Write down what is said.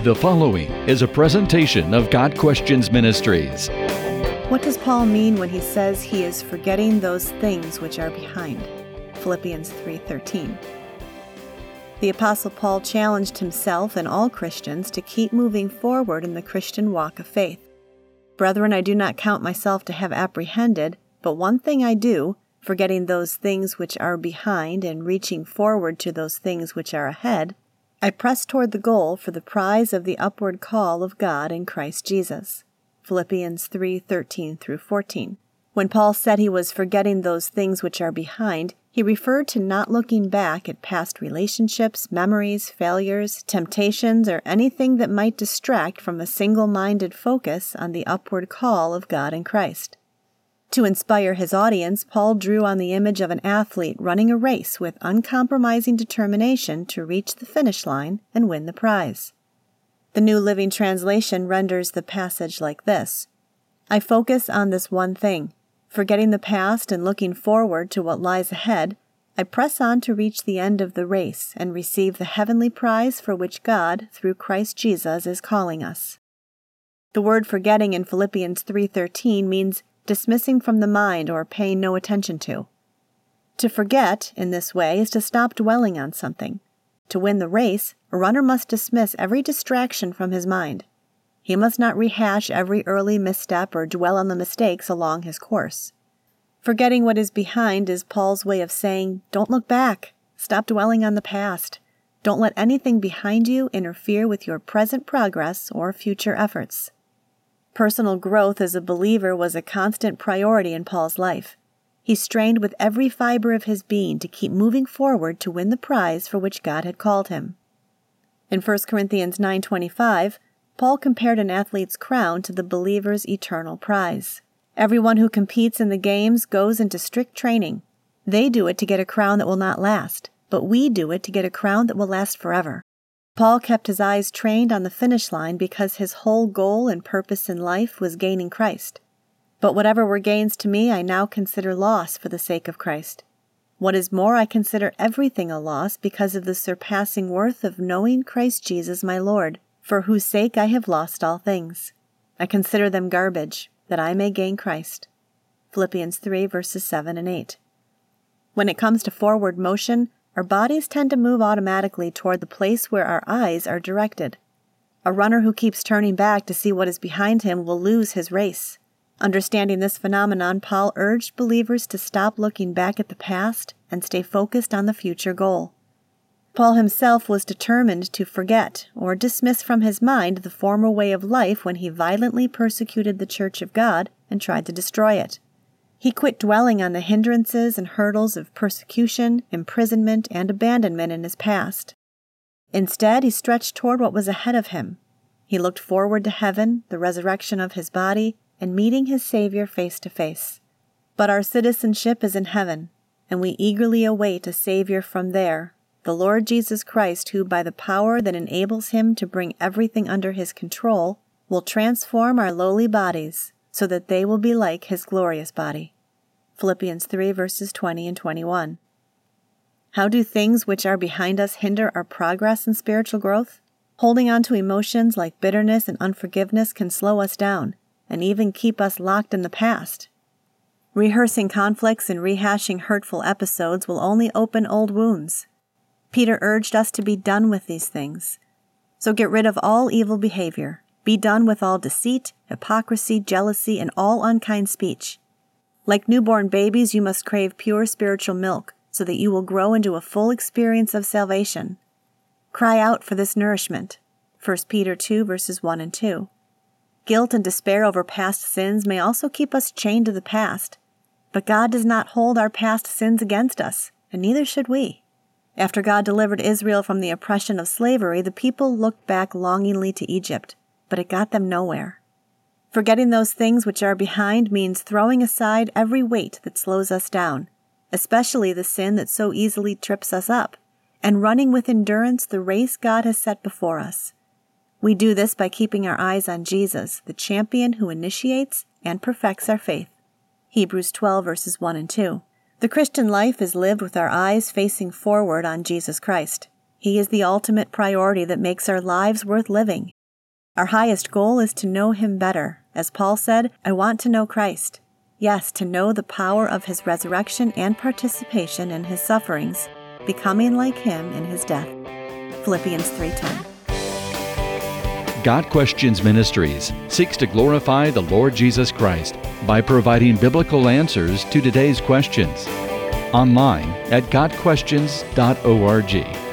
The following is a presentation of God Questions Ministries. What does Paul mean when he says he is forgetting those things which are behind? Philippians 3:13. The Apostle Paul challenged himself and all Christians to keep moving forward in the Christian walk of faith. Brethren, I do not count myself to have apprehended, but one thing I do, forgetting those things which are behind and reaching forward to those things which are ahead, I press toward the goal for the prize of the upward call of God in Christ Jesus. Philippians 3:13-14. When Paul said he was forgetting those things which are behind, he referred to not looking back at past relationships, memories, failures, temptations, or anything that might distract from a single-minded focus on the upward call of God in Christ. To inspire his audience, Paul drew on the image of an athlete running a race with uncompromising determination to reach the finish line and win the prize. The New Living Translation renders the passage like this: I focus on this one thing. Forgetting the past and looking forward to what lies ahead, I press on to reach the end of the race and receive the heavenly prize for which God, through Christ Jesus, is calling us. The word forgetting in Philippians 3:13 means dismissing from the mind or paying no attention to. To forget, in this way, is to stop dwelling on something. To win the race, a runner must dismiss every distraction from his mind. He must not rehash every early misstep or dwell on the mistakes along his course. Forgetting what is behind is Paul's way of saying, don't look back. Stop dwelling on the past. Don't let anything behind you interfere with your present progress or future efforts. Personal growth as a believer was a constant priority in Paul's life. He strained with every fiber of his being to keep moving forward to win the prize for which God had called him. In 1 Corinthians 9:25, Paul compared an athlete's crown to the believer's eternal prize. Everyone who competes in the games goes into strict training. They do it to get a crown that will not last, but we do it to get a crown that will last forever. Paul kept his eyes trained on the finish line because his whole goal and purpose in life was gaining Christ. But whatever were gains to me, I now consider loss for the sake of Christ. What is more, I consider everything a loss because of the surpassing worth of knowing Christ Jesus my Lord, for whose sake I have lost all things. I consider them garbage, that I may gain Christ. Philippians 3:7-8. When it comes to forward motion, our bodies tend to move automatically toward the place where our eyes are directed. A runner who keeps turning back to see what is behind him will lose his race. Understanding this phenomenon, Paul urged believers to stop looking back at the past and stay focused on the future goal. Paul himself was determined to forget or dismiss from his mind the former way of life when he violently persecuted the Church of God and tried to destroy it. He quit dwelling on the hindrances and hurdles of persecution, imprisonment, and abandonment in his past. Instead, he stretched toward what was ahead of him. He looked forward to heaven, the resurrection of his body, and meeting his Savior face to face. But our citizenship is in heaven, and we eagerly await a Savior from there, the Lord Jesus Christ, who, by the power that enables him to bring everything under his control, will transform our lowly bodies, so that they will be like his glorious body. Philippians 3:20-21. How do things which are behind us hinder our progress in spiritual growth? Holding on to emotions like bitterness and unforgiveness can slow us down, and even keep us locked in the past. Rehearsing conflicts and rehashing hurtful episodes will only open old wounds. Peter urged us to be done with these things. So get rid of all evil behavior. Be done with all deceit, hypocrisy, jealousy, and all unkind speech. Like newborn babies, you must crave pure spiritual milk, so that you will grow into a full experience of salvation. Cry out for this nourishment. 1 Peter 2:1-2. Guilt and despair over past sins may also keep us chained to the past, but God does not hold our past sins against us, and neither should we. After God delivered Israel from the oppression of slavery, the people looked back longingly to Egypt, but it got them nowhere. Forgetting those things which are behind means throwing aside every weight that slows us down, especially the sin that so easily trips us up, and running with endurance the race God has set before us. We do this by keeping our eyes on Jesus, the champion who initiates and perfects our faith. Hebrews 12:1-2. The Christian life is lived with our eyes facing forward on Jesus Christ. He is the ultimate priority that makes our lives worth living, Our highest goal is to know Him better. As Paul said, I want to know Christ. Yes, to know the power of His resurrection and participation in His sufferings, becoming like Him in His death. Philippians 3:10. God Questions Ministries seeks to glorify the Lord Jesus Christ by providing biblical answers to today's questions. Online at godquestions.org.